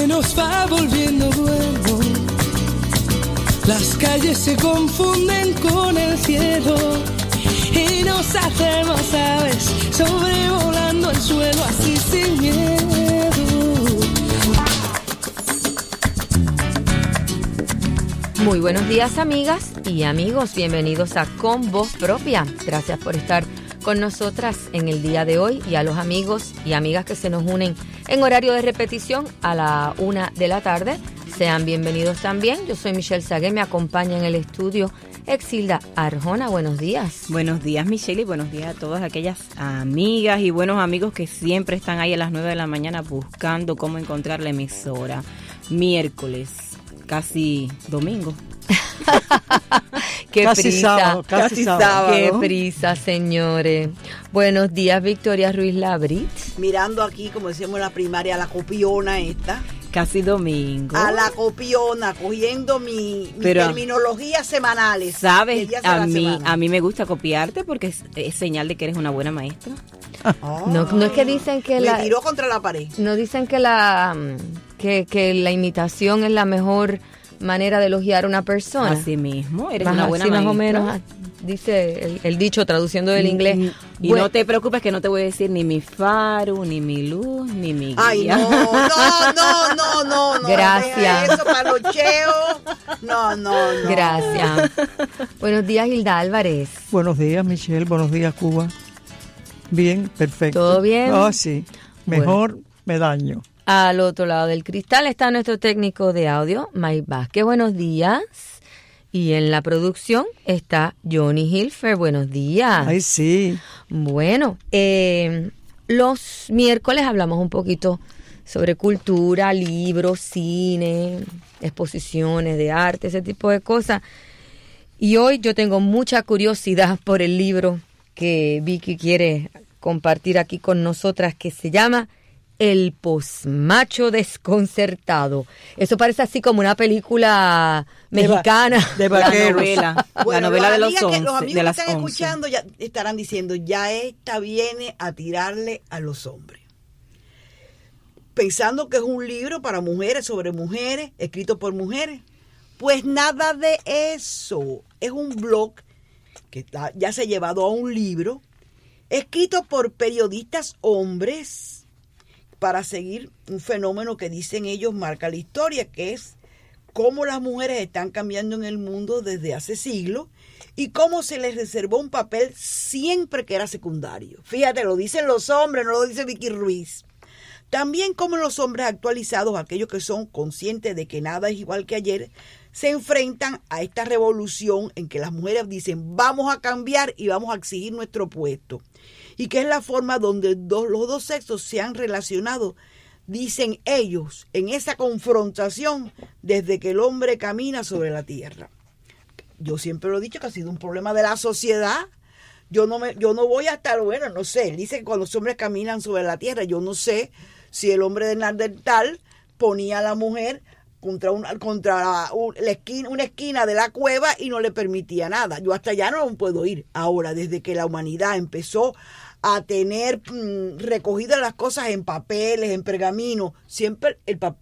nos va volviendo bueno. Las calles se confunden con el cielo y nos hacemos aves sobrevolando el suelo así sin miedo. Muy buenos días, amigas y amigos. Bienvenidos a Con Voz Propia. Gracias por estar con nosotras en el día de hoy, y a los amigos y amigas que se nos unen en horario de repetición a la 1 de la tarde. Sean bienvenidos también. Yo soy Michelle Sagué, me acompaña en el estudio Exilda Arjona. Buenos días. Buenos días, Michelle, y buenos días a todas aquellas amigas y buenos amigos que siempre están ahí a las 9 de la mañana buscando cómo encontrar la emisora. Miércoles, casi domingo. Qué casi prisa, sábado, casi sábado. Qué prisa, señores. Buenos días, Victoria Ruiz Labrit. Mirando aquí, como decíamos en la primaria, a la copiona esta. Casi domingo. A la copiona, cogiendo mi terminología semanales. ¿Sabes? A mí me gusta copiarte porque es señal de que eres una buena maestra. Oh, No es que dicen que me tiró contra la pared. No dicen que la imitación es la mejor manera de elogiar a una persona. Así mismo, eres más una buena así, maestra. Más o menos dice el dicho, traduciendo del inglés. Y bueno, no te preocupes que no te voy a decir ni mi faro, ni mi luz, ni mi guía. Ay, no. Gracias. Eso, palocheo. No. Gracias. Buenos días, Hilda Álvarez. Buenos días, Michelle. Buenos días, Cuba. Bien, perfecto. ¿Todo bien? Oh, sí. Mejor me daño. Al otro lado del cristal está nuestro técnico de audio, Mike Vázquez. Buenos días. Y en la producción está Johnny Hilfer. Buenos días. Ay, sí. Bueno, los miércoles hablamos un poquito sobre cultura, libros, cine, exposiciones de arte, ese tipo de cosas. Y hoy yo tengo mucha curiosidad por el libro que Vicky quiere compartir aquí con nosotras, que se llama El posmacho desconcertado. Eso parece así como una película mexicana. De vaqueros. La novela de los 11. Los amigos de las que están 11. escuchando ya estarán diciendo, ya esta viene a tirarle a los hombres. Pensando que es un libro para mujeres, sobre mujeres, escrito por mujeres. Pues nada de eso. Es un blog que ya se ha llevado a un libro, escrito por periodistas hombres, para seguir un fenómeno que dicen ellos marca la historia, que es cómo las mujeres están cambiando en el mundo desde hace siglos y cómo se les reservó un papel siempre que era secundario. Fíjate, lo dicen los hombres, no lo dice Vicky Ruiz. También cómo los hombres actualizados, aquellos que son conscientes de que nada es igual que ayer, se enfrentan a esta revolución en que las mujeres dicen vamos a cambiar y vamos a exigir nuestro puesto. Y que es la forma donde los dos sexos se han relacionado, dicen ellos, en esa confrontación desde que el hombre camina sobre la tierra. Yo siempre lo he dicho que ha sido un problema de la sociedad. Yo no voy a estar, bueno, no sé, dice que cuando los hombres caminan sobre la tierra, yo no sé si el hombre de Neandertal ponía a la mujer contra una esquina de la cueva y no le permitía nada. Yo hasta allá no puedo ir. Ahora, desde que la humanidad empezó a tener recogidas las cosas en papeles, en pergamino, siempre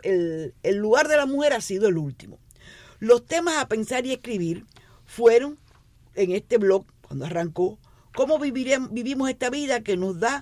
el lugar de la mujer ha sido el último. Los temas a pensar y escribir fueron, en este blog, cuando arrancó, cómo vivimos esta vida que no da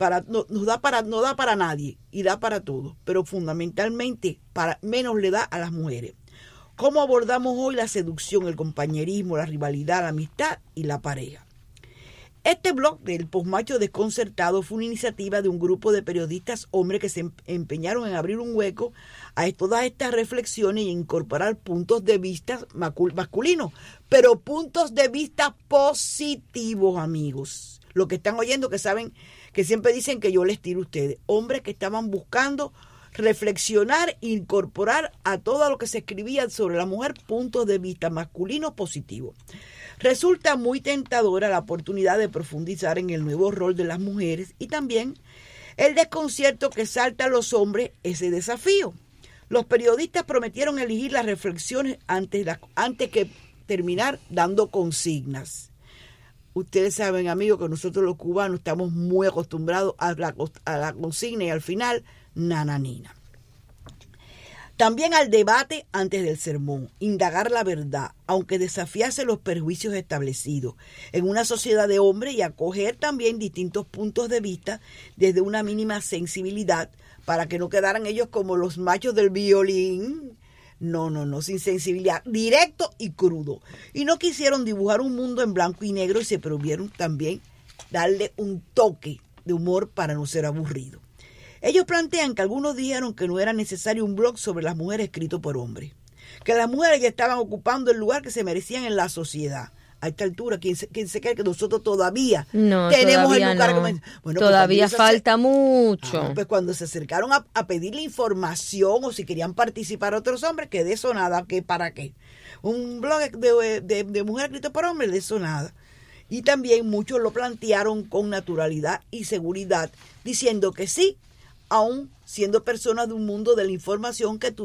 para nadie y da para todos, pero fundamentalmente menos le da a las mujeres. Cómo abordamos hoy la seducción, el compañerismo, la rivalidad, la amistad y la pareja. Este blog del posmacho desconcertado fue una iniciativa de un grupo de periodistas hombres que se empeñaron en abrir un hueco a todas estas reflexiones y incorporar puntos de vista masculinos, pero puntos de vista positivos, amigos. Lo que están oyendo, que saben, que siempre dicen que yo les tiro a ustedes. Hombres que estaban buscando reflexionar, incorporar a todo lo que se escribía sobre la mujer puntos de vista masculinos positivos. Resulta muy tentadora la oportunidad de profundizar en el nuevo rol de las mujeres y también el desconcierto que salta a los hombres ese desafío. Los periodistas prometieron elegir las reflexiones antes que terminar dando consignas. Ustedes saben, amigos, que nosotros los cubanos estamos muy acostumbrados a la consigna y al final, nananina. También al debate antes del sermón, indagar la verdad, aunque desafiase los perjuicios establecidos en una sociedad de hombres, y acoger también distintos puntos de vista desde una mínima sensibilidad, para que no quedaran ellos como los machos del violín. No, sin sensibilidad, directo y crudo. Y no quisieron dibujar un mundo en blanco y negro, y se prohibieron también darle un toque de humor para no ser aburrido. Ellos plantean que algunos dijeron que no era necesario un blog sobre las mujeres escrito por hombres, que las mujeres ya estaban ocupando el lugar que se merecían en la sociedad. A esta altura, ¿quién se cree que nosotros todavía tenemos el lugar? No. Bueno, todavía pues falta mucho. Pues cuando se acercaron a pedirle información o si querían participar otros hombres, que de eso nada, que para qué. Un blog de mujer escrito por hombres, de eso nada. Y también muchos lo plantearon con naturalidad y seguridad, diciendo que sí, aún siendo personas de un mundo de la información que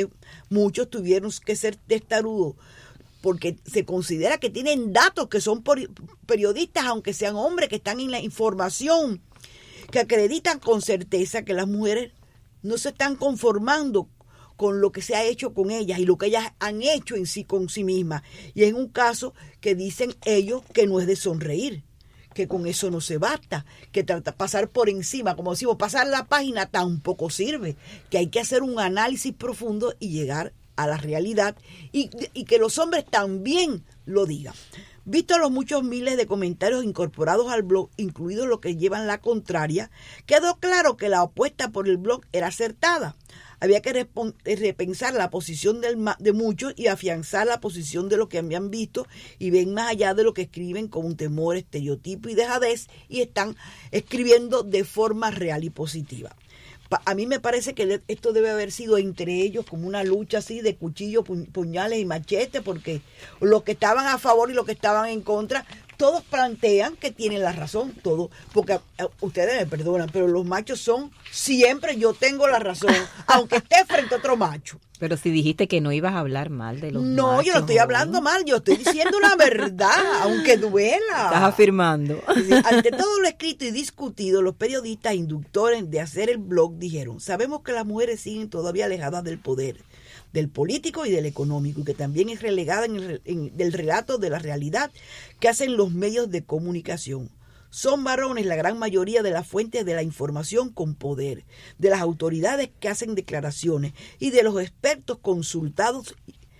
muchos tuvieron que ser testarudos, porque se considera que tienen datos, que son periodistas, aunque sean hombres, que están en la información, que acreditan con certeza que las mujeres no se están conformando con lo que se ha hecho con ellas y lo que ellas han hecho en sí con sí mismas. Y es un caso que dicen ellos que no es de sonreír, que con eso no se basta, que pasar por encima, como decimos, pasar la página tampoco sirve, que hay que hacer un análisis profundo y llegar a la realidad, y que los hombres también lo digan. Visto los muchos miles de comentarios incorporados al blog, incluidos los que llevan la contraria, quedó claro que la apuesta por el blog era acertada. Había que repensar la posición de muchos y afianzar la posición de los que habían visto y ven más allá de lo que escriben con un temor, estereotipo y dejadez, y están escribiendo de forma real y positiva. A mí me parece que esto debe haber sido entre ellos como una lucha así de cuchillos, puñales y machetes, porque los que estaban a favor y los que estaban en contra, todos plantean que tienen la razón, todos, porque ustedes me perdonan, pero los machos son siempre yo tengo la razón, aunque esté frente a otro macho. Pero si dijiste que no ibas a hablar mal de los machos. No, yo no estoy hablando mal, yo estoy diciendo la verdad, aunque duela. Estás afirmando. Ante todo lo escrito y discutido, los periodistas inductores de hacer el blog dijeron: sabemos que las mujeres siguen todavía alejadas del poder, del político y del económico, y que también es relegada del relato de la realidad que hacen los medios de comunicación. Son varones la gran mayoría de las fuentes de la información con poder, de las autoridades que hacen declaraciones y de los expertos consultados.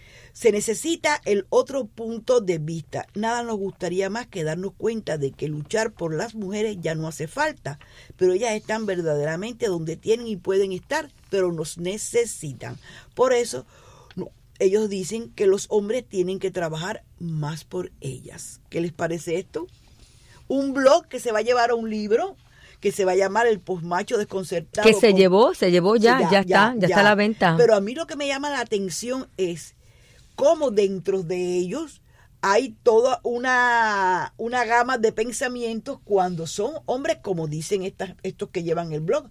Se necesita el otro punto de vista. Nada nos gustaría más que darnos cuenta de que luchar por las mujeres ya no hace falta, pero ellas están verdaderamente donde tienen y pueden estar, pero nos necesitan. Por eso ellos dicen que los hombres tienen que trabajar más por ellas. ¿Qué les parece esto? Un blog que se va a llevar a un libro que se va a llamar El Posmacho Desconcertado. Que se llevó ya está a la venta. Pero a mí lo que me llama la atención es cómo dentro de ellos hay toda una gama de pensamientos cuando son hombres, como dicen estos que llevan el blog.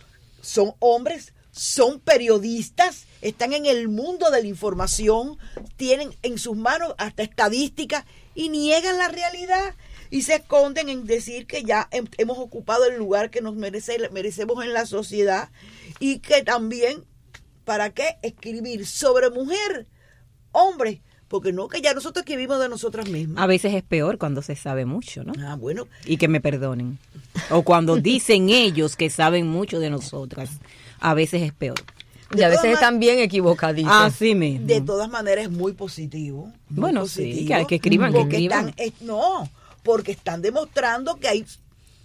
Son hombres, son periodistas, están en el mundo de la información, tienen en sus manos hasta estadísticas y niegan la realidad. Y se esconden en decir que ya hemos ocupado el lugar que nos merecemos en la sociedad, y que también, ¿para qué escribir sobre mujer, hombre? Porque no, que ya nosotros escribimos de nosotras mismas. A veces es peor cuando se sabe mucho, ¿no? Ah, bueno. Y que me perdonen. O cuando dicen ellos que saben mucho de nosotras, a veces es peor. Y a veces están bien equivocaditos. Así mismo. De todas maneras es muy positivo. Muy positivo, sí, que escriban, que escriban. Porque están demostrando que hay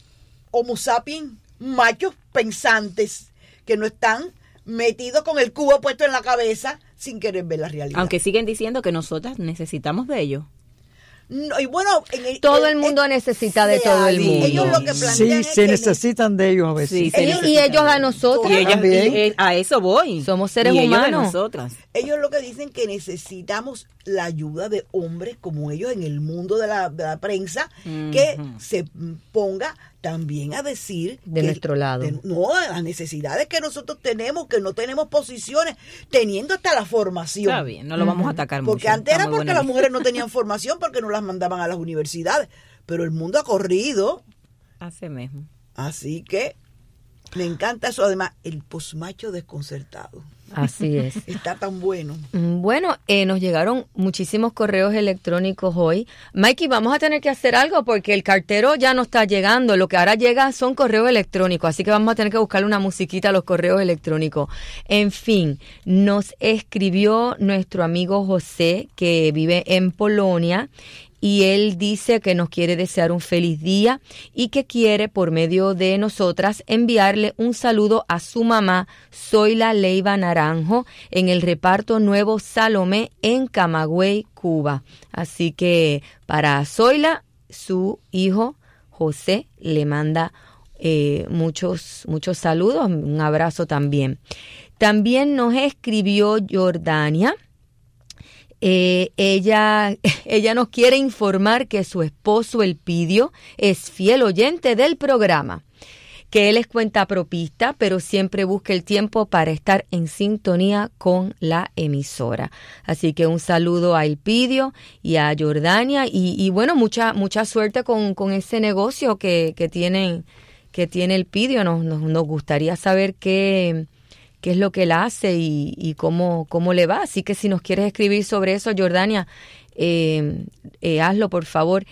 homo sapiens, machos pensantes, que no están metidos con el cubo puesto en la cabeza sin querer ver la realidad. Aunque siguen diciendo que nosotras necesitamos de ellos. No, y bueno, todo el mundo necesita de todo el mundo. Ellos lo que plantean sí, es se que necesitan de ellos a veces. Sí, y ellos a nosotros. Y ellas también. A eso voy. Somos seres y humanos. Ellos de nosotras. Ellos lo que dicen que necesitamos la ayuda de hombres como ellos en el mundo de la prensa, que se ponga también a decir de nuestro lado. Las necesidades que nosotros tenemos, que no tenemos posiciones, teniendo hasta la formación. Está bien, no lo vamos a atacar mucho. Porque antes era porque las mujeres no tenían formación, porque no las mandaban a las universidades. Pero el mundo ha corrido. Así mismo. Así que me encanta eso. Además, el posmacho desconcertado. Así es. Está tan bueno. Bueno, nos llegaron muchísimos correos electrónicos hoy. Mikey, vamos a tener que hacer algo porque el cartero ya no está llegando. Lo que ahora llega son correos electrónicos, así que vamos a tener que buscarle una musiquita a los correos electrónicos. En fin, nos escribió nuestro amigo José, que vive en Polonia, y él dice que nos quiere desear un feliz día y que quiere, por medio de nosotras, enviarle un saludo a su mamá, Zoila Leiva Naranjo, en el reparto Nuevo Salomé en Camagüey, Cuba. Así que para Zoila, su hijo José le manda muchos saludos, un abrazo también. También nos escribió Jordania. Ella nos quiere informar que su esposo Elpidio es fiel oyente del programa, que él es cuentapropista, pero siempre busca el tiempo para estar en sintonía con la emisora. Así que un saludo a Elpidio y a Jordania y bueno, mucha suerte con ese negocio que tiene Elpidio. Nos gustaría saber qué es lo que él hace y cómo le va. Así que si nos quieres escribir sobre eso, Jordania, hazlo, por favor.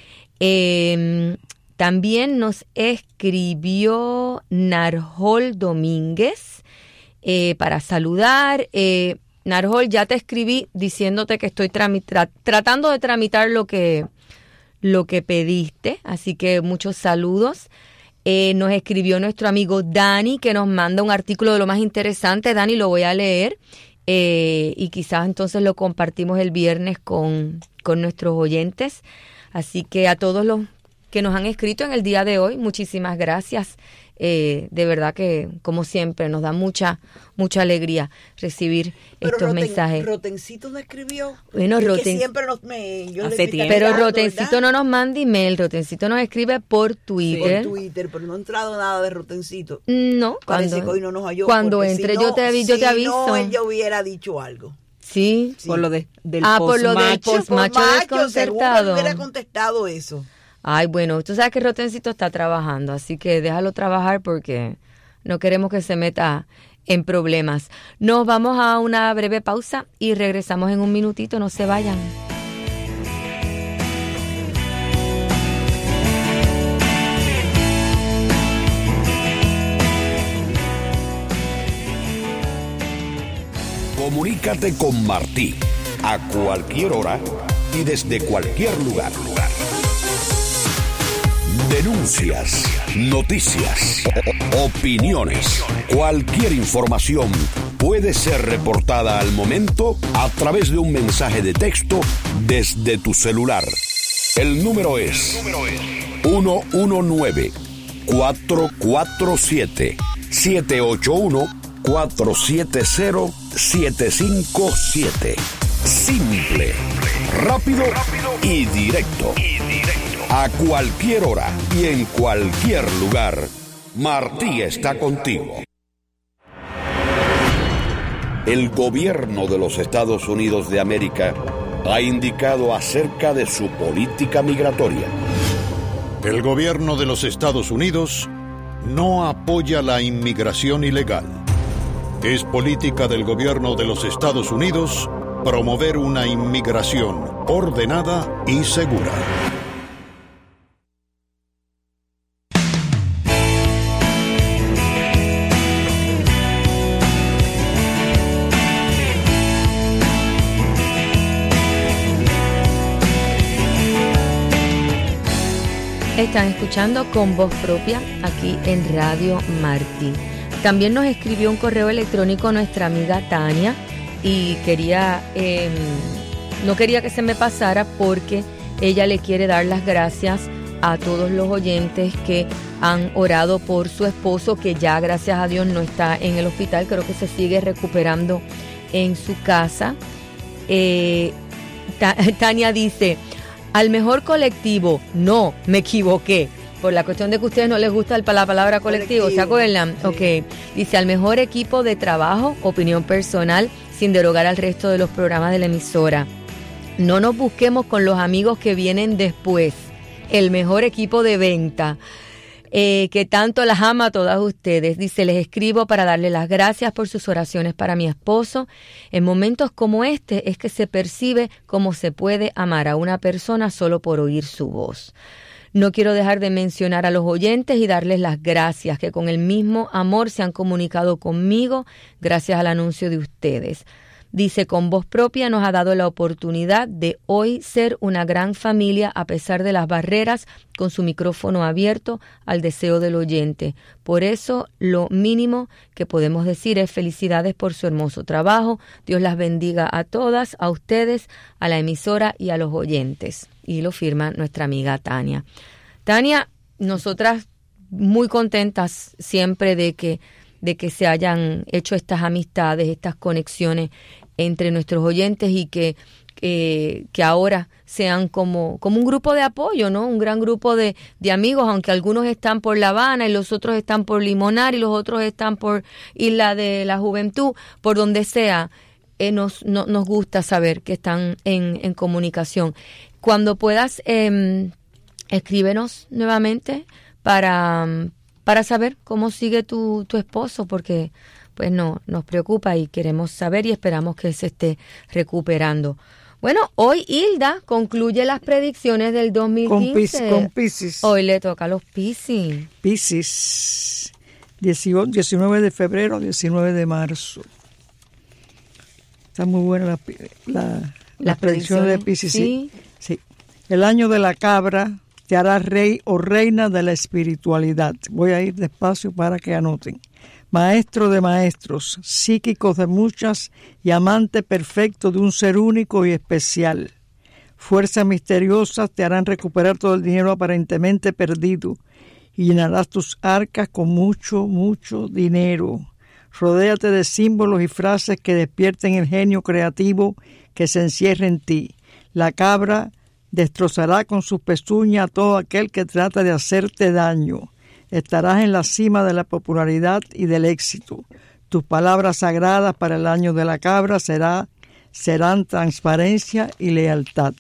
También nos escribió Narjol Domínguez para saludar. Narjol, ya te escribí diciéndote que estoy tratando de tramitar lo que pediste. Así que muchos saludos. Nos escribió nuestro amigo Dani, que nos manda un artículo de lo más interesante. Dani, lo voy a leer y quizás entonces lo compartimos el viernes con nuestros oyentes. Así que a todos los que nos han escrito en el día de hoy, muchísimas gracias. De verdad que, como siempre, nos da mucha alegría recibir estos mensajes. Rotencito nos escribió. Bueno, siempre pero Rotencito, ¿verdad? No nos manda email. Rotencito nos escribe por Twitter. Por Twitter, pero no ha entrado nada de Rotencito. No. Parece que hoy no nos halló. Cuando entre, yo te aviso. No, él ya hubiera dicho algo. Sí. Por lo del por lo del postmacho desconcertado. Hubiera contestado eso. Ay, bueno, tú sabes que Rotencito está trabajando, así que déjalo trabajar porque no queremos que se meta en problemas. Nos vamos a una breve pausa y regresamos en un minutito, no se vayan. Comunícate con Martí a cualquier hora y desde cualquier lugar. Denuncias, noticias, opiniones, cualquier información puede ser reportada al momento a través de un mensaje de texto desde tu celular. El número es 1-1-9-447-781-470-757. Simple, rápido y directo. A cualquier hora y en cualquier lugar, Martí está contigo. El gobierno de los Estados Unidos de América ha indicado acerca de su política migratoria. El gobierno de los Estados Unidos no apoya la inmigración ilegal. Es política del gobierno de los Estados Unidos promover una inmigración ordenada y segura. Están escuchando Con Voz Propia aquí en Radio Martí. También nos escribió un correo electrónico nuestra amiga Tania y no quería que se me pasara porque ella le quiere dar las gracias a todos los oyentes que han orado por su esposo, que ya gracias a Dios no está en el hospital, creo que se sigue recuperando en su casa. Tania dice: al mejor colectivo, no, me equivoqué. Por la cuestión de que a ustedes no les gusta la palabra colectivo, ¿se acuerdan? Sí. Ok. Dice, al mejor equipo de trabajo, opinión personal, sin derogar al resto de los programas de la emisora. No nos busquemos con los amigos que vienen después. El mejor equipo de venta. que tanto las ama a todas ustedes. Dice, les escribo para darle las gracias por sus oraciones para mi esposo. En momentos como este es que se percibe cómo se puede amar a una persona solo por oír su voz. No quiero dejar de mencionar a los oyentes y darles las gracias, que con el mismo amor se han comunicado conmigo gracias al anuncio de ustedes. Dice, con voz propia nos ha dado la oportunidad de hoy ser una gran familia a pesar de las barreras, con su micrófono abierto al deseo del oyente. Por eso, lo mínimo que podemos decir es felicidades por su hermoso trabajo. Dios las bendiga a todas, a ustedes, a la emisora y a los oyentes. Y lo firma nuestra amiga Tania. Tania, nosotras muy contentas siempre de que se hayan hecho estas amistades, estas conexiones entre nuestros oyentes y que ahora sean como un grupo de apoyo, ¿no? Un gran grupo de amigos, aunque algunos están por La Habana y los otros están por Limonar y los otros están por Isla de la Juventud, por donde sea, nos gusta saber que están en comunicación. Cuando puedas, escríbenos nuevamente para saber cómo sigue tu esposo, porque pues no, nos preocupa y queremos saber y esperamos que se esté recuperando. Bueno, hoy Hilda concluye las predicciones del 2015. Con Piscis. Hoy le toca a los Piscis. Piscis, 19 de febrero, 19 de marzo. Está muy buena las predicciones de Piscis. Sí. Sí. El año de la cabra te hará rey o reina de la espiritualidad. Voy a ir despacio para que anoten. Maestro de maestros, psíquicos de muchas y amante perfecto de un ser único y especial. Fuerzas misteriosas te harán recuperar todo el dinero aparentemente perdido y llenarás tus arcas con mucho, mucho dinero. Rodéate de símbolos y frases que despierten el genio creativo que se encierra en ti. La cabra destrozará con sus pezuñas a todo aquel que trata de hacerte daño. Estarás en la cima de la popularidad y del éxito. Tus palabras sagradas para el año de la cabra serán transparencia y lealtad.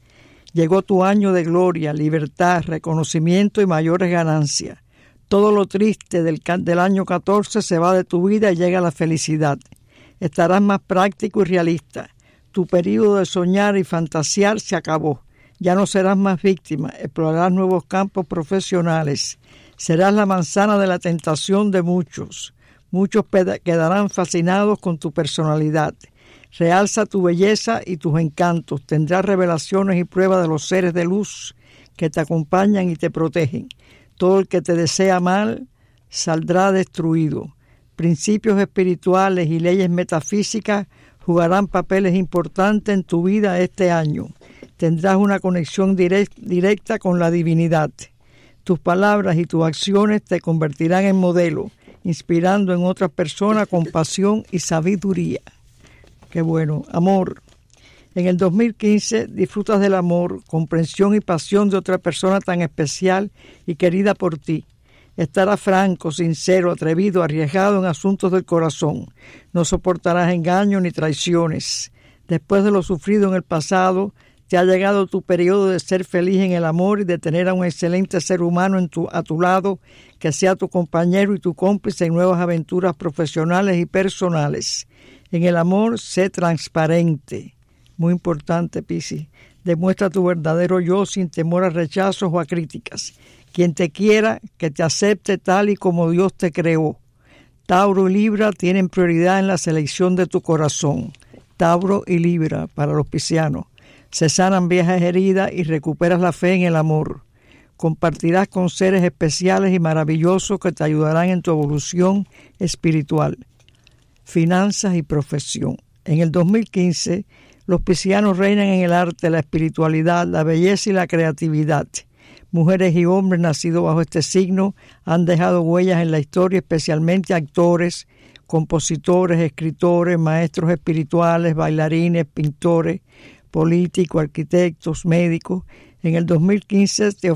Llegó tu año de gloria, libertad, reconocimiento y mayores ganancias. Todo lo triste del año 14 se va de tu vida y llega la felicidad. Estarás más práctico y realista. Tu periodo de soñar y fantasear se acabó. Ya no serás más víctima, explorarás nuevos campos profesionales. Serás la manzana de la tentación de muchos. Muchos quedarán fascinados con tu personalidad. Realza tu belleza y tus encantos. Tendrás revelaciones y pruebas de los seres de luz que te acompañan y te protegen. Todo el que te desea mal saldrá destruido. Principios espirituales y leyes metafísicas jugarán papeles importantes en tu vida este año. Tendrás una conexión directa con la divinidad. Tus palabras y tus acciones te convertirán en modelo, inspirando en otras personas compasión y sabiduría. Qué bueno. Amor. En el 2015 disfrutas del amor, comprensión y pasión de otra persona tan especial y querida por ti. Estarás franco, sincero, atrevido, arriesgado en asuntos del corazón. No soportarás engaños ni traiciones. Después de lo sufrido en el pasado, te ha llegado tu periodo de ser feliz en el amor y de tener a un excelente ser humano a tu lado, que sea tu compañero y tu cómplice en nuevas aventuras profesionales y personales. En el amor, sé transparente. Muy importante, Piscis. Demuestra tu verdadero yo sin temor a rechazos o a críticas. Quien te quiera, que te acepte tal y como Dios te creó. Tauro y Libra tienen prioridad en la selección de tu corazón. Tauro y Libra para los piscianos. Se sanan viejas heridas y recuperas la fe en el amor. Compartirás con seres especiales y maravillosos que te ayudarán en tu evolución espiritual. Finanzas y profesión. En el 2015, los piscianos reinan en el arte, la espiritualidad, la belleza y la creatividad. Mujeres y hombres nacidos bajo este signo han dejado huellas en la historia, especialmente actores, compositores, escritores, maestros espirituales, bailarines, pintores, políticos, arquitectos, médicos. En el 2015 te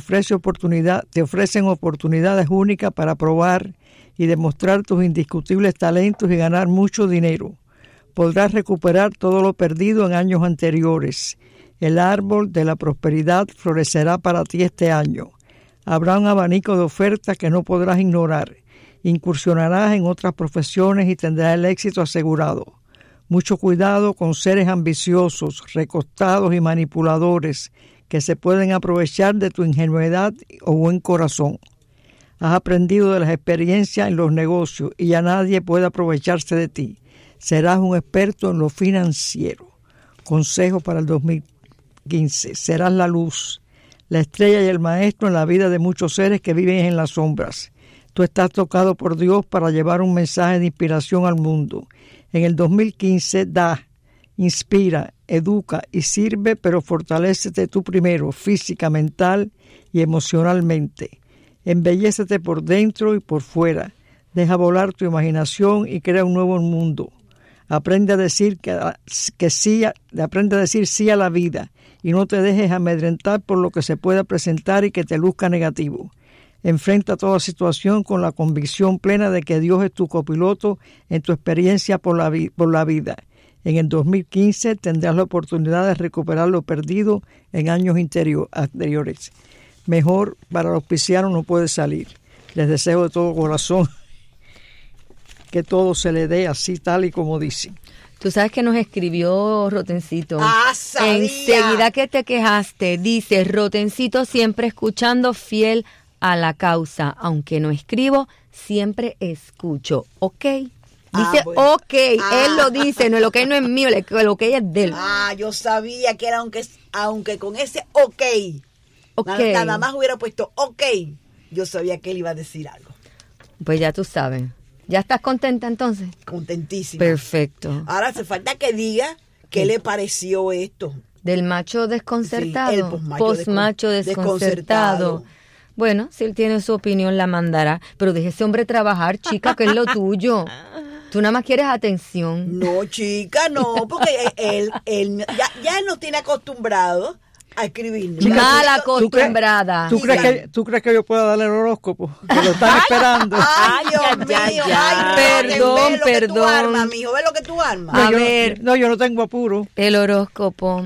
ofrecen oportunidades únicas para probar y demostrar tus indiscutibles talentos y ganar mucho dinero. Podrás recuperar todo lo perdido en años anteriores. El árbol de la prosperidad florecerá para ti este año. Habrá un abanico de ofertas que no podrás ignorar. Incursionarás en otras profesiones y tendrás el éxito asegurado. Mucho cuidado con seres ambiciosos, recostados y manipuladores que se pueden aprovechar de tu ingenuidad o buen corazón. Has aprendido de las experiencias en los negocios y ya nadie puede aprovecharse de ti. Serás un experto en lo financiero. Consejo para el 2015. Serás la luz, la estrella y el maestro en la vida de muchos seres que viven en las sombras. Tú estás tocado por Dios para llevar un mensaje de inspiración al mundo. En el 2015 da, inspira, educa y sirve, pero fortalécete tú primero, física, mental y emocionalmente. Embellécete por dentro y por fuera. Deja volar tu imaginación y crea un nuevo mundo. Aprende a decir aprende a decir sí a la vida y no te dejes amedrentar por lo que se pueda presentar y que te luzca negativo. Enfrenta toda situación con la convicción plena de que Dios es tu copiloto en tu experiencia por la vida. En el 2015 tendrás la oportunidad de recuperar lo perdido en años anteriores. Mejor para los piscianos no puede salir. Les deseo de todo corazón que todo se le dé así tal y como dicen. Tú sabes que nos escribió Rotencito. Sabía. Enseguida que te quejaste, dice: Rotencito siempre escuchando, fiel a la causa. Aunque no escribo, siempre escucho. ¿Ok? Dice bueno. ok, él lo dice, no, el ok no es mío, el ok es de él. Yo sabía que era aunque con ese ok. Nada más hubiera puesto ok. Yo sabía que él iba a decir algo. Pues ya tú sabes. ¿Ya estás contenta entonces? Contentísima. Perfecto. Ahora hace falta que diga qué le pareció esto. Del macho desconcertado. Sí, el posmacho desconcertado. Bueno, si él tiene su opinión, la mandará. Pero deje ese hombre trabajar, chica, que es lo tuyo. Tú nada más quieres atención. No, chica, no, porque él ya nos tiene acostumbrado a escribir. Mal acostumbrada. ¿Tú crees que yo pueda darle el horóscopo? Que lo están esperando. Ay, Dios mío. Perdón. Mijo, ve lo que tú armas. A ver. Yo no tengo apuro. El horóscopo.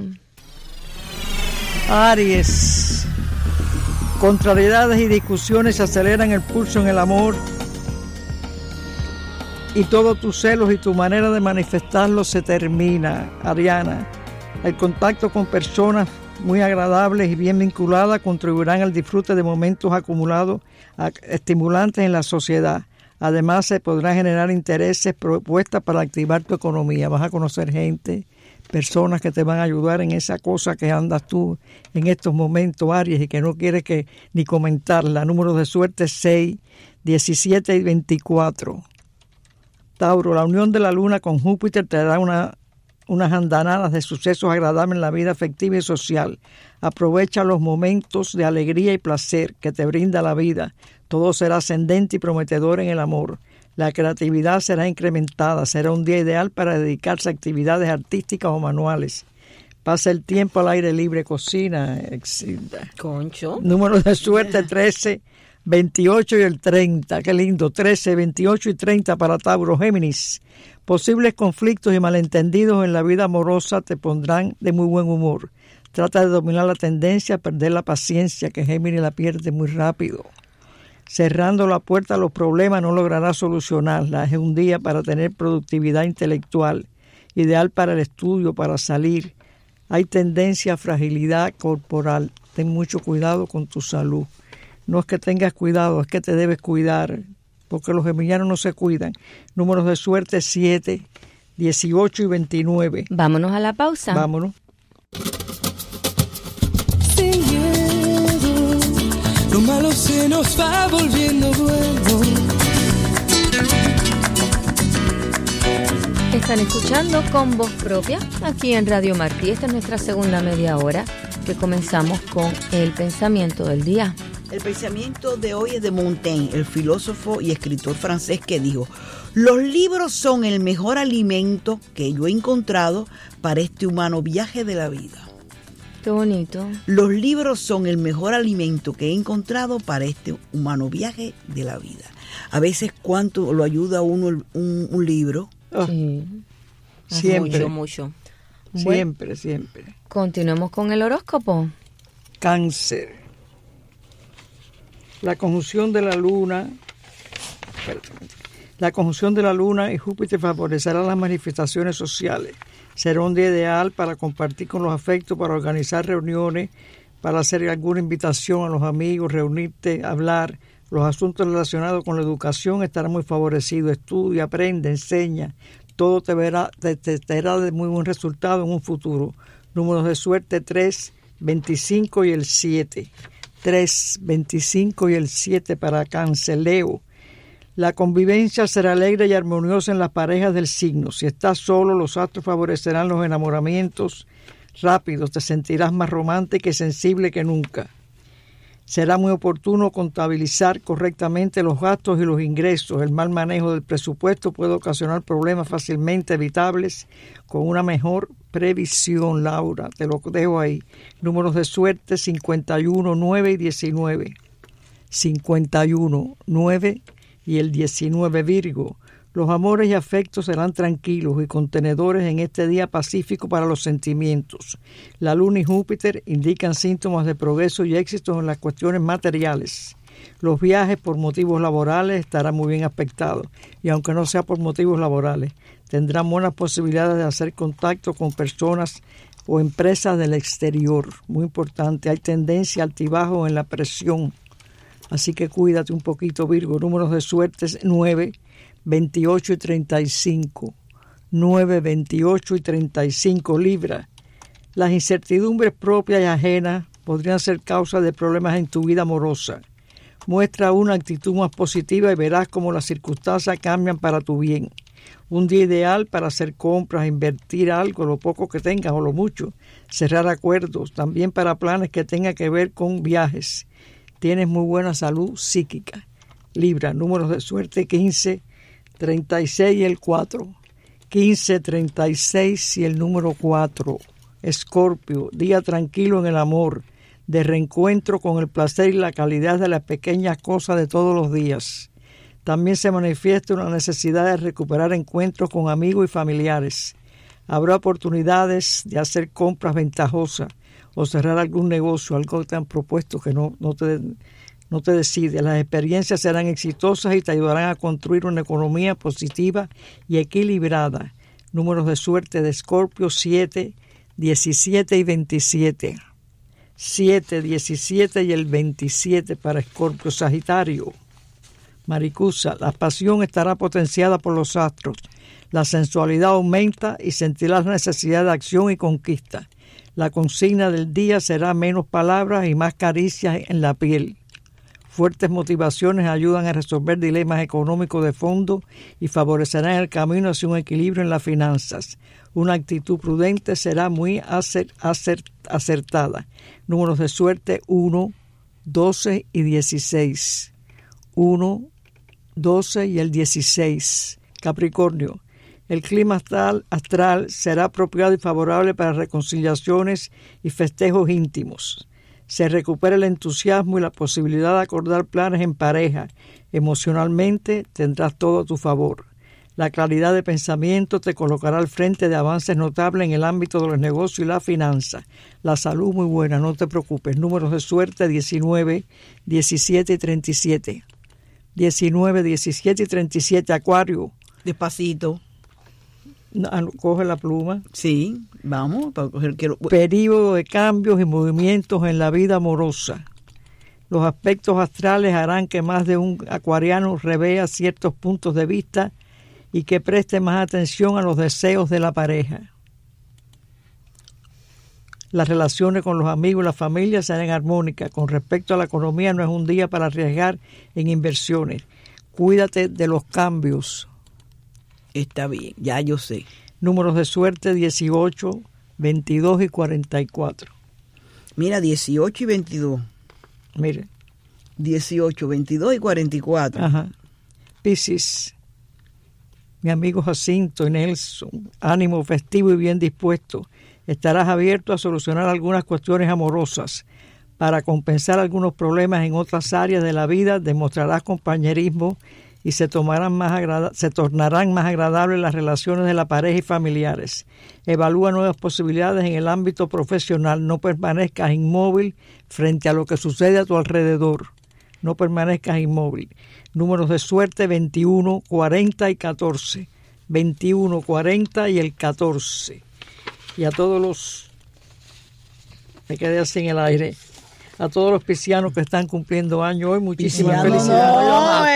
Aries. Contrariedades y discusiones aceleran el pulso en el amor. Y todos tus celos y tu manera de manifestarlo se termina, Ariana. El contacto con personas muy agradables y bien vinculadas contribuirán al disfrute de momentos acumulados estimulantes en la sociedad. Además, se podrán generar intereses, propuestas para activar tu economía. Vas a conocer gente, personas que te van a ayudar en esa cosa que andas tú en estos momentos, Aries, y que no quieres ni comentarla. Números de suerte 6, 17 y 24. Tauro, la unión de la luna con Júpiter te da unas andanadas de sucesos agradables en la vida afectiva y social. Aprovecha los momentos de alegría y placer que te brinda la vida. Todo será ascendente y prometedor en el amor. La creatividad será incrementada. Será un día ideal para dedicarse a actividades artísticas o manuales. Pasa el tiempo al aire libre, cocina, etc. Concho. Números de suerte 13, 28 y el 30. Qué lindo. 13, 28 y 30 para Tauro. Géminis. Posibles conflictos y malentendidos en la vida amorosa te pondrán de muy buen humor. Trata de dominar la tendencia a perder la paciencia, que Géminis la pierde muy rápido. Cerrando la puerta a los problemas no lograrás solucionarlas. Es un día para tener productividad intelectual, ideal para el estudio, para salir. Hay tendencia a fragilidad corporal. Ten mucho cuidado con tu salud. No es que tengas cuidado, es que te debes cuidar, porque los geminianos no se cuidan. Números de suerte 7, 18 y 29. Vámonos a la pausa. Vámonos. Sin miedo, lo malo se nos va volviendo bueno. Están escuchando Con Voz Propia aquí en Radio Martí. Esta es nuestra segunda media hora, que comenzamos con el pensamiento del día. El pensamiento de hoy es de Montaigne, el filósofo y escritor francés, que dijo: los libros son el mejor alimento que yo he encontrado para este humano viaje de la vida. Qué bonito. Los libros son el mejor alimento que he encontrado para este humano viaje de la vida. A veces, ¿cuánto lo ayuda a uno un libro? Oh, Sí. siempre, Mucho. siempre. Continuemos con el horóscopo. Cáncer. La conjunción de la Luna y Júpiter favorecerá las manifestaciones sociales. Será un día ideal para compartir con los afectos, para organizar reuniones, para hacer alguna invitación a los amigos, reunirte, hablar. Los asuntos relacionados con la educación estarán muy favorecidos. Estudia, aprende, enseña. Todo te dará de muy buen resultado en un futuro. Números de suerte 3, 25 y el 7. 3, 25 y el 7 para Cáncer. Leo. La convivencia será alegre y armoniosa en las parejas del signo. Si estás solo, los astros favorecerán los enamoramientos rápidos. Te sentirás más romántica y sensible que nunca. Será muy oportuno contabilizar correctamente los gastos y los ingresos. El mal manejo del presupuesto puede ocasionar problemas fácilmente evitables con una mejor previsión, Laura. Te lo dejo ahí. Números de suerte 51, 9 y 19. 51, 9 y el 19, Virgo. Los amores y afectos serán tranquilos y contenedores en este día pacífico para los sentimientos. La Luna y Júpiter indican síntomas de progreso y éxitos en las cuestiones materiales. Los viajes por motivos laborales estarán muy bien aspectados y aunque no sea por motivos laborales, tendrán buenas posibilidades de hacer contacto con personas o empresas del exterior. Muy importante, hay tendencia a altibajos en la presión. Así que cuídate un poquito, Virgo. Números de suerte 9, 28 y 35. 9, 28 y 35, Libra. Las incertidumbres propias y ajenas podrían ser causa de problemas en tu vida amorosa. Muestra una actitud más positiva y verás cómo las circunstancias cambian para tu bien. Un día ideal para hacer compras, invertir algo, lo poco que tengas o lo mucho. Cerrar acuerdos, también para planes que tengan que ver con viajes. Tienes muy buena salud psíquica. Libra, números de suerte 15, 36 y el 4. 15, 36 y el número 4. Escorpio, día tranquilo en el amor, de reencuentro con el placer y la calidad de las pequeñas cosas de todos los días. También se manifiesta una necesidad de recuperar encuentros con amigos y familiares. Habrá oportunidades de hacer compras ventajosas o cerrar algún negocio, algo que te han propuesto que no te decides. Las experiencias serán exitosas y te ayudarán a construir una economía positiva y equilibrada. Números de suerte de Escorpio 7, 17 y 27. 7, 17 y el 27 para Escorpio. Sagitario. Maricusa, la pasión estará potenciada por los astros. La sensualidad aumenta y sentirás la necesidad de acción y conquista. La consigna del día será menos palabras y más caricias en la piel. Fuertes motivaciones ayudan a resolver dilemas económicos de fondo y favorecerán el camino hacia un equilibrio en las finanzas. Una actitud prudente será muy acertada. Números de suerte 1, 12 y 16. 1, 12 y el 16. Capricornio. El clima astral será apropiado y favorable para reconciliaciones y festejos íntimos. Se recupera el entusiasmo y la posibilidad de acordar planes en pareja. Emocionalmente tendrás todo a tu favor. La claridad de pensamiento te colocará al frente de avances notables en el ámbito de los negocios y la finanza. La salud muy buena, no te preocupes. Números de suerte 19, 17 y 37. 19, 17 y 37, Acuario. Despacito. Coge la pluma. Sí, vamos. Para coger, Período de cambios y movimientos en la vida amorosa. Los aspectos astrales harán que más de un acuariano revea ciertos puntos de vista y que preste más atención a los deseos de la pareja. Las relaciones con los amigos y la familia serán armónicas. Con respecto a la economía, no es un día para arriesgar en inversiones. Cuídate de los cambios. Está bien, ya yo sé. Números de suerte 18, 22 y 44. Mira, 18 y 22. Mire. 18, 22 y 44. Ajá. Piscis. Mi amigo Jacinto y Nelson. Ánimo festivo y bien dispuesto. Estarás abierto a solucionar algunas cuestiones amorosas. Para compensar algunos problemas en otras áreas de la vida, demostrarás compañerismo y se tornarán más agradables las relaciones de la pareja y familiares. Evalúa nuevas posibilidades en el ámbito profesional. No permanezcas inmóvil frente a lo que sucede a tu alrededor. no permanezcas inmóvil. Números de suerte 21, 40 y 14. 21, 40 y el 14. Y a todos los... Me quedé así en el aire. A todos los piscianos que están cumpliendo años hoy, muchísimas felicidades.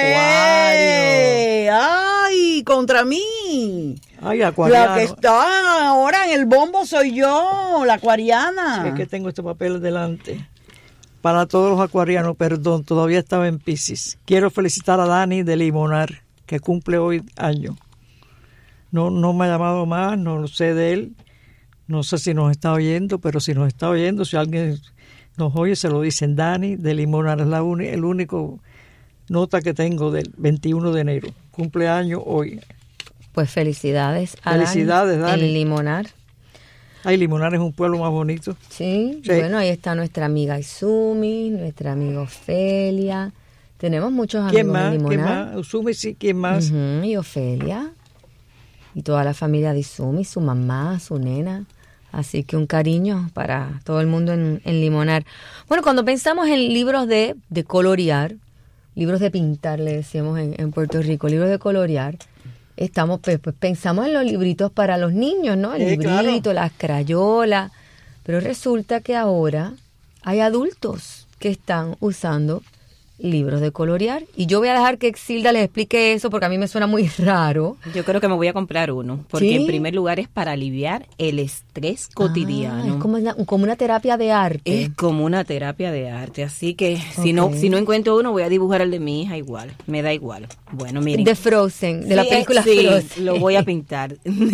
¡Ay, contra mí! Ay, acuariano. La que está ahora en el bombo soy yo, la acuariana. Es que tengo este papel delante. Para todos los acuarianos, perdón, todavía estaba en Piscis. Quiero felicitar a Dani de Limonar, que cumple hoy año. No me ha llamado más, no lo sé de él. No sé si nos está oyendo, pero si nos está oyendo, si alguien nos oye, se lo dicen. Dani de Limonar es el único nota que tengo del 21 de enero. Cumpleaños hoy. Pues felicidades a Dani. En Limonar. Ay, Limonar es un pueblo más bonito. Sí, bueno, ahí está nuestra amiga Izumi, nuestra amiga Ofelia. Tenemos muchos amigos en Limonar. ¿Quién más? Izumi, sí, ¿quién más? Y Ofelia. Y toda la familia de Izumi, su mamá, su nena. Así que un cariño para todo el mundo en Limonar. Bueno, cuando pensamos en libros de colorear, libros de pintar, le decíamos en Puerto Rico, libros de colorear, pues pensamos en los libritos para los niños, ¿no? El librito, claro, las crayolas. Pero resulta que ahora hay adultos que están usando libros de colorear. Y yo voy a dejar que Exilda les explique eso porque a mí me suena muy raro. Yo creo que me voy a comprar uno. Porque en primer lugar es para aliviar el estrés cotidiano. Es como una terapia de arte. Es como una terapia de arte. Así que si no encuentro uno, voy a dibujar el de mi hija igual. Me da igual. Bueno, miren. De Frozen, de la película Frozen. Sí, lo voy a pintar.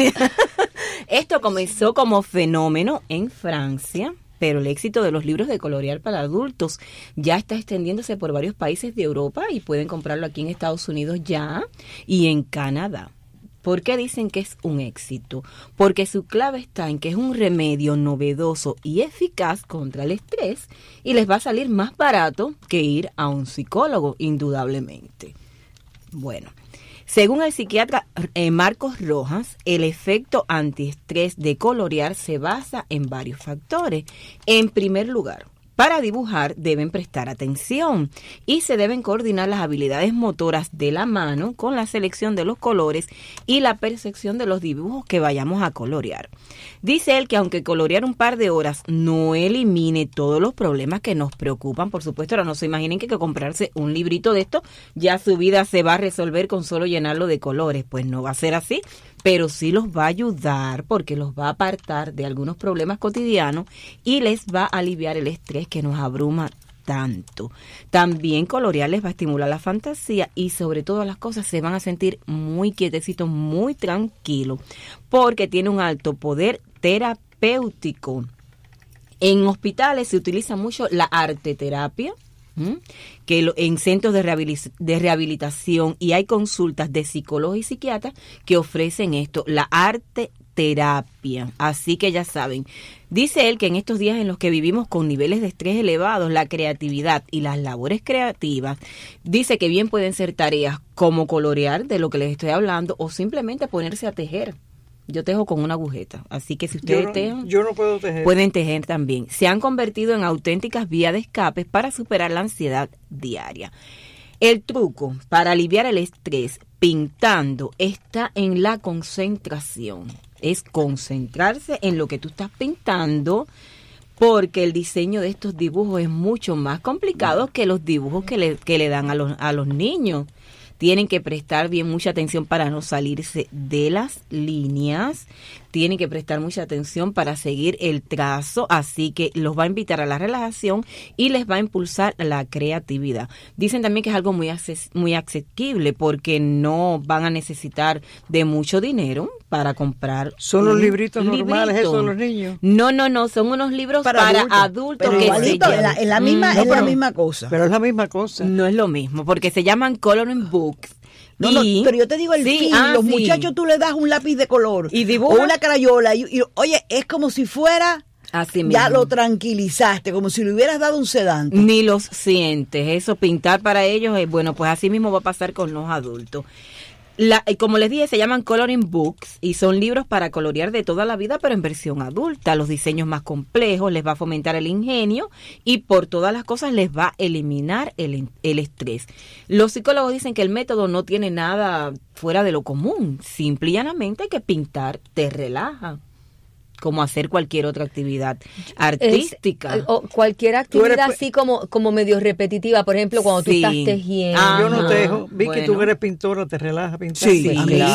Esto comenzó como fenómeno en Francia. Pero el éxito de los libros de colorear para adultos ya está extendiéndose por varios países de Europa y pueden comprarlo aquí en Estados Unidos ya y en Canadá. ¿Por qué dicen que es un éxito? Porque su clave está en que es un remedio novedoso y eficaz contra el estrés y les va a salir más barato que ir a un psicólogo, indudablemente. Bueno, según el psiquiatra Marcos Rojas, el efecto antiestrés de colorear se basa en varios factores. En primer lugar, para dibujar deben prestar atención y se deben coordinar las habilidades motoras de la mano con la selección de los colores y la percepción de los dibujos que vayamos a colorear. Dice él que aunque colorear un par de horas no elimine todos los problemas que nos preocupan, por supuesto, ahora no se imaginen que comprarse un librito de esto, ya su vida se va a resolver con solo llenarlo de colores. Pues no va a ser así, pero sí los va a ayudar porque los va a apartar de algunos problemas cotidianos y les va a aliviar el estrés que nos abruma tanto. También colorear les va a estimular la fantasía y sobre todas las cosas se van a sentir muy quietecitos, muy tranquilos, porque tiene un alto poder terapéutico. En hospitales se utiliza mucho la arteterapia, que en centros de rehabilitación, y hay consultas de psicólogos y psiquiatras que ofrecen esto, la arteterapia. Así que ya saben, dice él que en estos días en los que vivimos con niveles de estrés elevados, la creatividad y las labores creativas, dice que bien pueden ser tareas como colorear, de lo que les estoy hablando, o simplemente ponerse a tejer. Yo tejo con una agujeta, así que si ustedes tejen, yo no puedo tejer. Pueden tejer también. Se han convertido en auténticas vías de escape para superar la ansiedad diaria. El truco para aliviar el estrés pintando está en la concentración. Es concentrarse en lo que tú estás pintando, porque el diseño de estos dibujos es mucho más complicado que los dibujos que le dan a los niños. Tienen que prestar bien mucha atención para no salirse de las líneas. Tienen que prestar mucha atención para seguir el trazo. Así que los va a invitar a la relajación y les va a impulsar la creatividad. Dicen también que es algo muy asequible porque no van a necesitar de mucho dinero para comprar. ¿Son los libritos normales esos de los niños? No. Son unos libros para adultos. Pero que igualito, es la misma cosa. Pero es la misma cosa. No es lo mismo, porque se llaman coloring books. No, pero yo te digo el fin. Los muchachos tú le das un lápiz de color y dibuja, o una crayola y oye, es como si fuera así mismo. Ya lo tranquilizaste, como si le hubieras dado un sedante. Ni los sientes. Eso, pintar para ellos, bueno, pues así mismo va a pasar con los adultos. Como les dije, se llaman coloring books y son libros para colorear de toda la vida, pero en versión adulta. Los diseños más complejos les va a fomentar el ingenio y por todas las cosas les va a eliminar el estrés. Los psicólogos dicen que el método no tiene nada fuera de lo común. Simple y llanamente que pintar te relaja, como hacer cualquier otra actividad artística. O cualquier actividad así como medio repetitiva. Por ejemplo, cuando tú estás tejiendo. Yo no tejo. Vicky, tú que eres pintora, ¿te relajas pintar? Sí,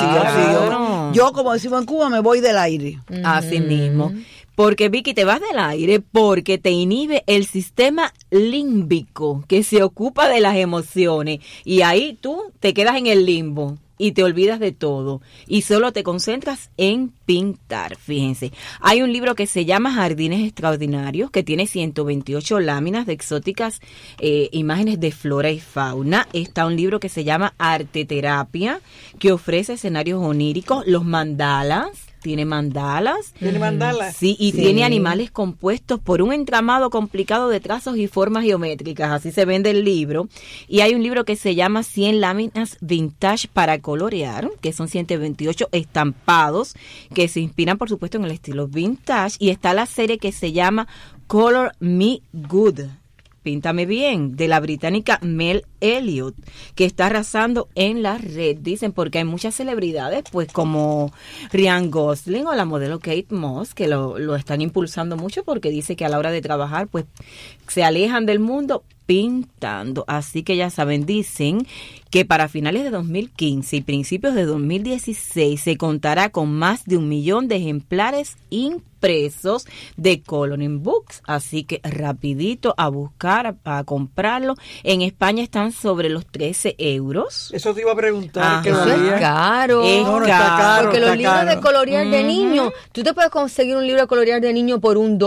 claro. Yo, como decimos en Cuba, me voy del aire. Así mismo. Porque, Vicky, te vas del aire porque te inhibe el sistema límbico que se ocupa de las emociones. Y ahí tú te quedas en el limbo y te olvidas de todo y solo te concentras en pintar. Fíjense, hay un libro que se llama Jardines Extraordinarios, que tiene 128 láminas de exóticas imágenes de flora y fauna. Está un libro que se llama Arte Terapia, que ofrece escenarios oníricos. Los mandalas. ¿Tiene mandalas? ¿Tiene mandalas? Sí, y tiene animales compuestos por un entramado complicado de trazos y formas geométricas. Así se vende el libro. Y hay un libro que se llama 100 láminas vintage para colorear, que son 128 estampados que se inspiran, por supuesto, en el estilo vintage. Y está la serie que se llama Color Me Good. Píntame bien, de la británica Mel Elliott, que está arrasando en la red, dicen, porque hay muchas celebridades, pues como Ryan Gosling o la modelo Kate Moss, que lo están impulsando mucho porque dice que a la hora de trabajar, pues se alejan del mundo pintando. Así que ya saben, dicen que para finales de 2015 y principios de 2016 se contará con más de 1 millón de ejemplares impresos de coloring books. Así que rapidito a buscar, a comprarlo. En España están sobre los 13 euros. Eso te iba a preguntar. Eso es caro. No, está caro. Porque los libros de colorear de niño, tú te puedes conseguir un libro de colorear de niño por $1,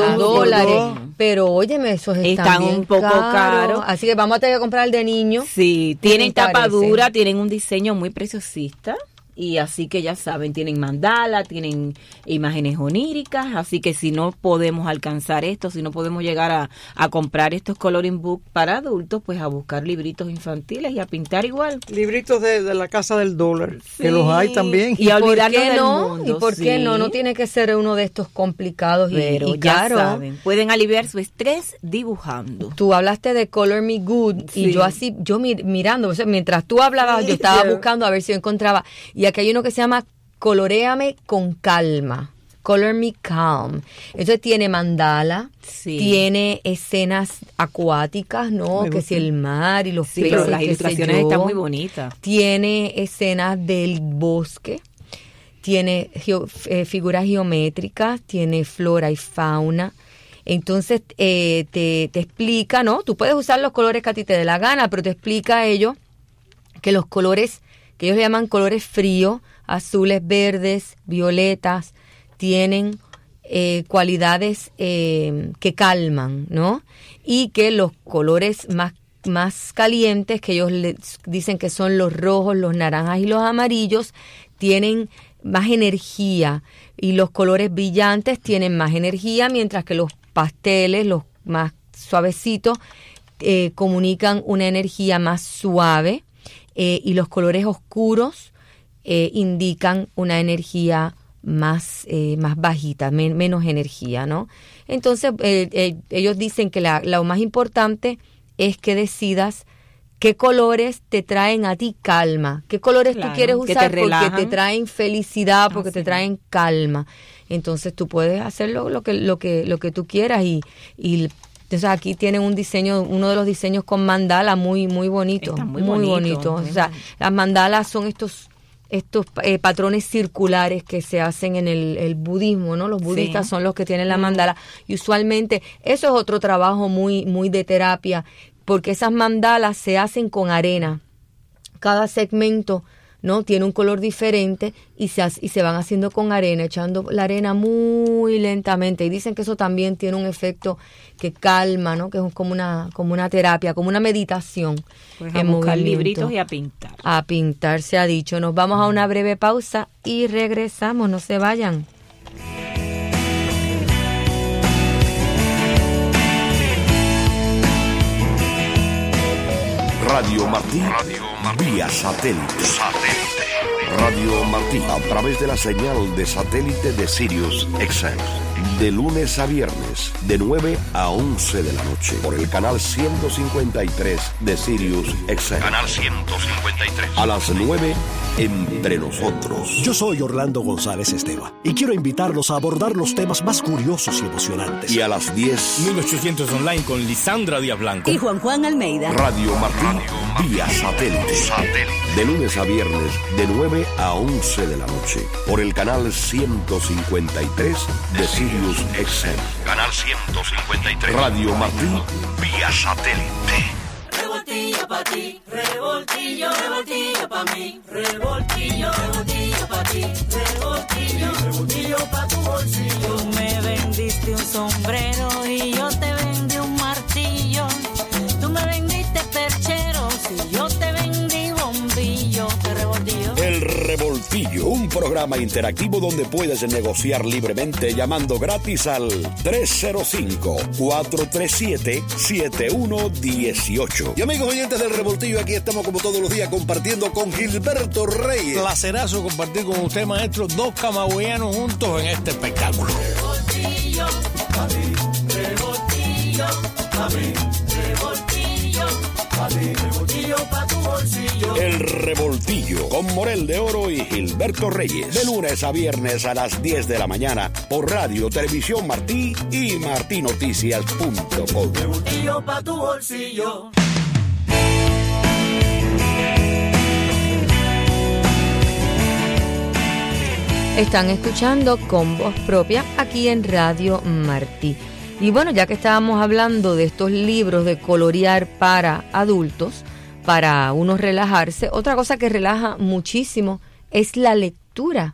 $2, pero óyeme, esos están bien un poco caros. Así que vamos a tener que comprar el de niño. Sí, tienen tapa dura, tienen un diseño muy preciosista. Y así que ya saben, tienen mandala, tienen imágenes oníricas, así que si no podemos alcanzar esto, si no podemos llegar a comprar estos coloring books para adultos, pues a buscar libritos infantiles y a pintar igual. Libritos de la Casa del Dólar, sí, que los hay también. Y a olvidarnos del mundo. ¿Y por qué no? No tiene que ser uno de estos complicados pero y caro. Ya saben, pueden aliviar su estrés dibujando. Tú hablaste de Color Me Good, sí. Y yo mirando, o sea, mientras tú hablabas, yo estaba buscando a ver si yo encontraba. Y aquí hay uno que se llama Coloréame con calma, Color Me Calm. Entonces tiene mandala, tiene escenas acuáticas, ¿no? Que si el mar y los peces, pero las ilustraciones están muy bonitas. Tiene escenas del bosque, tiene figuras geométricas, tiene flora y fauna. Entonces te explica, ¿no? Tú puedes usar los colores que a ti te dé la gana, pero te explica a ellos que los colores que ellos le llaman colores fríos, azules, verdes, violetas, tienen cualidades que calman, ¿no? Y que los colores más calientes, que ellos dicen que son los rojos, los naranjas y los amarillos, tienen más energía, y los colores brillantes tienen más energía, mientras que los pasteles, los más suavecitos, comunican una energía más suave. Y los colores oscuros indican una energía más bajita, menos energía, ¿no? Entonces, ellos dicen que lo más importante es que decidas qué colores te traen a ti calma, qué colores tú quieres usar porque te traen felicidad, porque te traen calma. Entonces, tú puedes hacer lo que tú quieras y entonces aquí tienen un diseño, uno de los diseños con mandala muy bonito, muy bonito. O sea, las mandalas son estos patrones circulares que se hacen en el budismo, ¿no? Los budistas son los que tienen la mandala, y usualmente eso es otro trabajo muy de terapia, porque esas mandalas se hacen con arena. Cada segmento, ¿no? Tiene un color diferente y se van haciendo con arena, echando la arena muy lentamente. Y dicen que eso también tiene un efecto que calma, ¿no? Que es como una terapia, como una meditación. Pues a buscar libritos y a pintar. A pintar, se ha dicho. Nos vamos a una breve pausa y regresamos. No se vayan. Radio Martí, vía satélite. Radio Martí, a través de la señal de satélite de Sirius XM. De lunes a viernes, de 9 a 11 de la noche, por el canal 153 de Sirius XM. Canal 153. A las 9, Entre Nosotros. Yo soy Orlando González Esteva y quiero invitarlos a abordar los temas más curiosos y emocionantes. Y a las 10, 1800 online con Lisandra Díaz Blanco y Juan Almeida. Radio Martí, vía satélite. De lunes a viernes, de 9 a 11 de la noche, por el canal 153 de Sirius XM. Canal 153. Radio Martí, vía satélite. Revoltillo pa' ti, revoltillo, revoltillo pa' mí, revoltillo, revoltillo pa' ti, revoltillo, revoltillo pa' tu bolsillo. Tú me vendiste un sombrero y yo te vendí un martillo. Tú me vendiste percheros y yo te vendí bombillo. Te revoltillo. El Revoltillo, un programa interactivo donde puedes negociar libremente llamando gratis al 305-437-7118. Y amigos oyentes del Revoltillo, aquí estamos como todos los días compartiendo con Gilberto Reyes. Placerazo compartir con usted, maestro, dos camagüeyanos juntos en este espectáculo. Revoltillo, pa' mí, revoltillo, pa' mí, revoltillo, pa' mí, revoltillo pa' tu bolsillo. El Revoltillo, con Morel de Oro y Gilberto Reyes. De lunes a viernes a las 10 de la mañana por Radio Televisión Martí y martinoticias.com. Revoltillo pa' tu bolsillo. Están escuchando Con Voz Propia aquí en Radio Martí. Y bueno, ya que estábamos hablando de estos libros de colorear para adultos, para uno relajarse, otra cosa que relaja muchísimo es la lectura.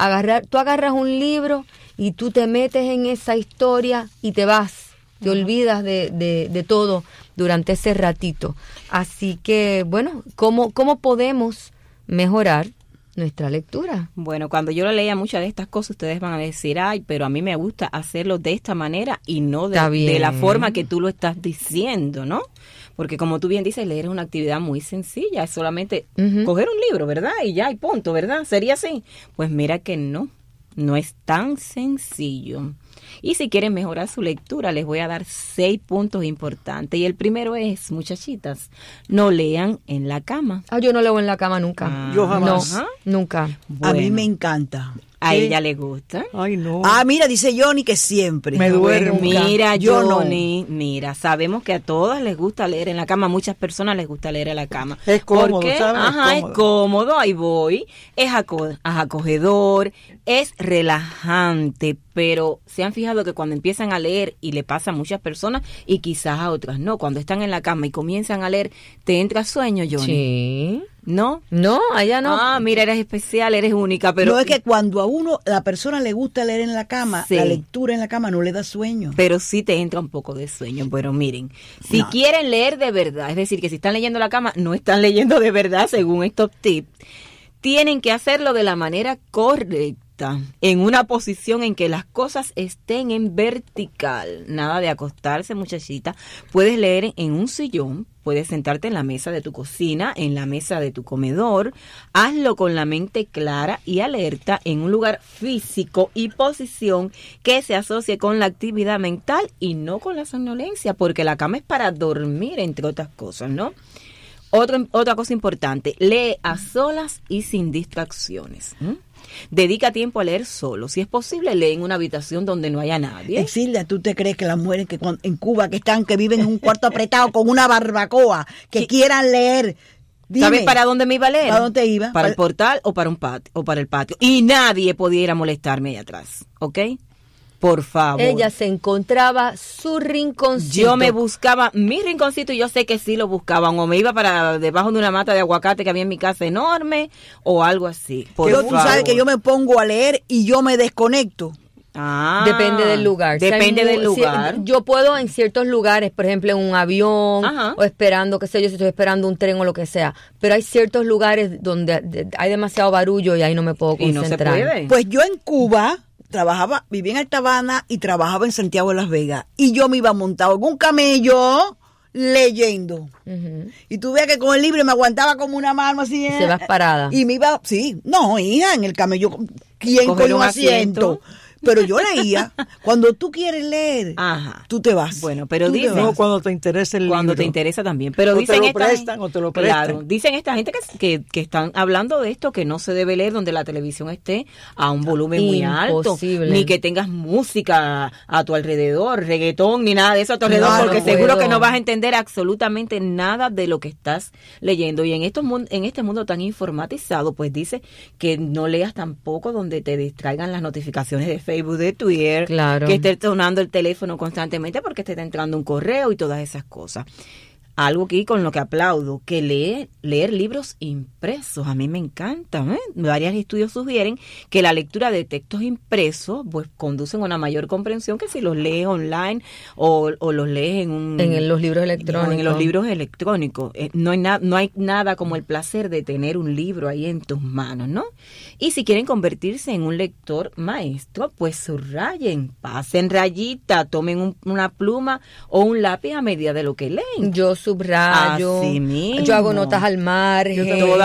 Tú agarras un libro y tú te metes en esa historia y te vas, te olvidas de todo durante ese ratito. Así que, bueno, ¿cómo podemos mejorar nuestra lectura? Bueno, cuando yo leía muchas de estas cosas, ustedes van a decir, ay, pero a mí me gusta hacerlo de esta manera y no de la forma que tú lo estás diciendo, ¿no? Porque como tú bien dices, leer es una actividad muy sencilla, es solamente coger un libro, ¿verdad? Y ya, y punto, ¿verdad? ¿Sería así? Pues mira que no es tan sencillo. Y si quieren mejorar su lectura, les voy a dar 6 puntos importantes. Y el primero es, muchachitas, no lean en la cama. Yo no leo en la cama nunca. Yo jamás. No, nunca. Bueno. A mí me encanta. ¿A ella le gusta? Ay, no. Mira, dice Johnny que siempre. Me duele. Mira, yo Johnny, mira, sabemos que a todas les gusta leer en la cama, a muchas personas les gusta leer en la cama. Es cómodo, ¿por qué? ¿sabes? Es cómodo, ahí voy. Es acogedor, es relajante, pero se han fijado que cuando empiezan a leer, y le pasa a muchas personas, y quizás a otras no, cuando están en la cama y comienzan a leer, ¿te entra sueño, Johnny? Sí. ¿No? No, allá no. Mira, eres especial, eres única, pero... No, es que cuando a la persona le gusta leer en la cama, sí, la lectura en la cama no le da sueño. Pero sí te entra un poco de sueño. Pero miren, si quieren leer de verdad, es decir, que si están leyendo en la cama, no están leyendo de verdad según estos tips, tienen que hacerlo de la manera correcta, en una posición en que las cosas estén en vertical. Nada de acostarse, muchachita. Puedes leer en un sillón, puedes sentarte en la mesa de tu cocina, en la mesa de tu comedor. Hazlo con la mente clara y alerta en un lugar físico y posición que se asocie con la actividad mental y no con la somnolencia, porque la cama es para dormir, entre otras cosas, ¿no? Otra cosa importante, lee a solas y sin distracciones. Dedica tiempo a leer solo. Si es posible, lee en una habitación donde no haya nadie. Exilda, ¿tú te crees que las mujeres que en Cuba que viven en un cuarto apretado con una barbacoa, que quieran leer? Dime, ¿sabes para dónde me iba a leer? ¿Para dónde iba? Para el portal o para un patio, o para el patio. Y nadie pudiera molestarme ahí atrás, ¿ok? Por favor. Ella se encontraba su rinconcito. Yo me buscaba mi rinconcito y yo sé que sí lo buscaban. O me iba para debajo de una mata de aguacate que había en mi casa enorme o algo así. Tú sabes que yo me pongo a leer y yo me desconecto. Depende del lugar. Depende del lugar. Yo puedo en ciertos lugares, por ejemplo, en un avión o esperando, qué sé yo, si estoy esperando un tren o lo que sea. Pero hay ciertos lugares donde hay demasiado barullo y ahí no me puedo concentrar. Y no se puede. Pues yo en Cuba vivía en Alta Habana y trabajaba en Santiago de Las Vegas. Y yo me iba montado en un camello leyendo. Y tú ves que con el libro me aguantaba como una mano así. Se vas parada. Y me iba, sí, no, hija, en el camello, ¿quién coge un asiento? Pero yo leía. Cuando tú quieres leer, tú te vas. Bueno, pero dicen... No, cuando te interesa el libro. Cuando te interesa también. Pero o dicen te lo prestan o te lo prestan. Claro, dicen esta gente que están hablando de esto, que no se debe leer donde la televisión esté a un volumen muy alto. Ni que tengas música a tu alrededor, reggaetón, ni nada de eso a tu alrededor, porque seguro que no vas a entender absolutamente nada de lo que estás leyendo. Y en este mundo tan informatizado, pues dice que no leas tampoco donde te distraigan las notificaciones de Facebook, de Twitter, que esté sonando el teléfono constantemente porque te está entrando un correo y todas esas cosas. Algo aquí con lo que aplaudo, que leer libros impresos, a mí me encanta. Varios estudios sugieren que la lectura de textos impresos pues conducen a una mayor comprensión que si los lees online o los lees en los libros electrónicos. En los libros electrónicos. No hay nada como el placer de tener un libro ahí en tus manos, ¿no? Y si quieren convertirse en un lector maestro, pues subrayen, pasen rayita, tomen una pluma o un lápiz a medida de lo que leen. Yo subrayo, yo hago notas al margen,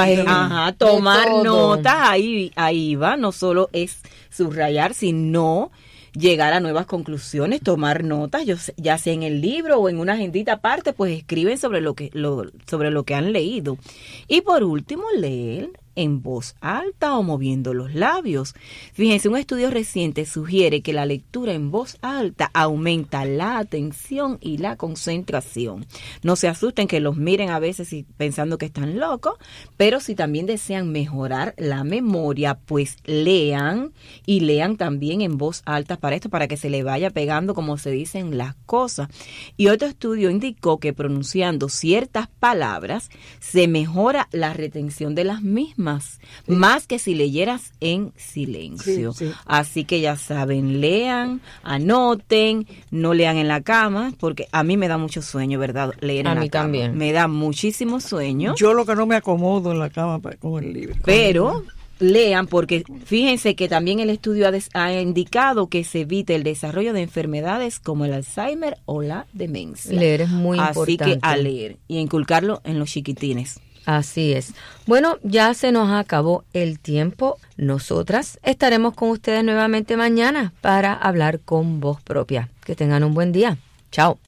tomar notas, ahí va, no solo es subrayar, sino llegar a nuevas conclusiones, tomar notas, ya sea en el libro o en una agendita aparte, pues escriben sobre lo que han leído. Y por último, leer en voz alta o moviendo los labios. Fíjense, un estudio reciente sugiere que la lectura en voz alta aumenta la atención y la concentración. No se asusten que los miren a veces pensando que están locos, pero si también desean mejorar la memoria, pues lean también en voz alta para esto, para que se le vaya pegando, como se dicen, las cosas. Y otro estudio indicó que pronunciando ciertas palabras se mejora la retención de las mismas. Más que si leyeras en silencio. Así que ya saben, lean, anoten, no lean en la cama, porque a mí me da mucho sueño, ¿verdad? Leer en la cama. A mí también. Me da muchísimo sueño. Yo lo que no me acomodo en la cama con el libro. Pero lean, porque fíjense que también el estudio ha indicado que se evita el desarrollo de enfermedades como el Alzheimer o la demencia. Leer es muy importante. Así que a leer y inculcarlo en los chiquitines. Así es. Bueno, ya se nos acabó el tiempo. Nosotras estaremos con ustedes nuevamente mañana para hablar con voz propia. Que tengan un buen día. Chao.